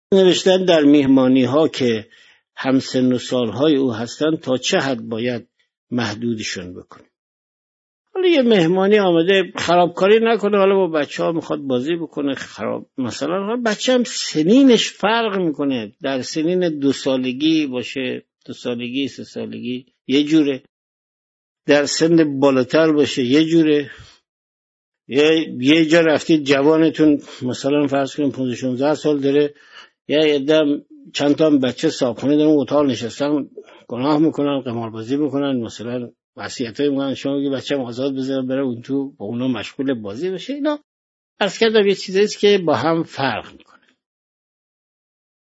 نوشتن در میهمانی ها که همسن و سالهای او هستن تا چه حد باید محدودشون بکنه. حالا یه مهمانی آمده خرابکاری نکنه، حالا با بچه ها میخواد بازی بکنه خراب، مثلا بچه هم سنینش فرق میکنه، در سنین 2 سالگی باشه 2 سالگی 3 سالگی یه جوره، در سن بالاتر باشه یه جوره. یه جا رفتید جوانتون مثلا فرض کنیم 15 16 سال داره، یه عده چند تا بچه صاحبخونه دارن اتاق نشستن گناه میکنن، قماربازی میکنن، مثلا وصیتای میکنن شما میگی بچه‌م آزاد بذار بره اون تو با اونا مشغول بازی بشه. اینا عرض کردم یه چیزیه که با هم فرق میکنه.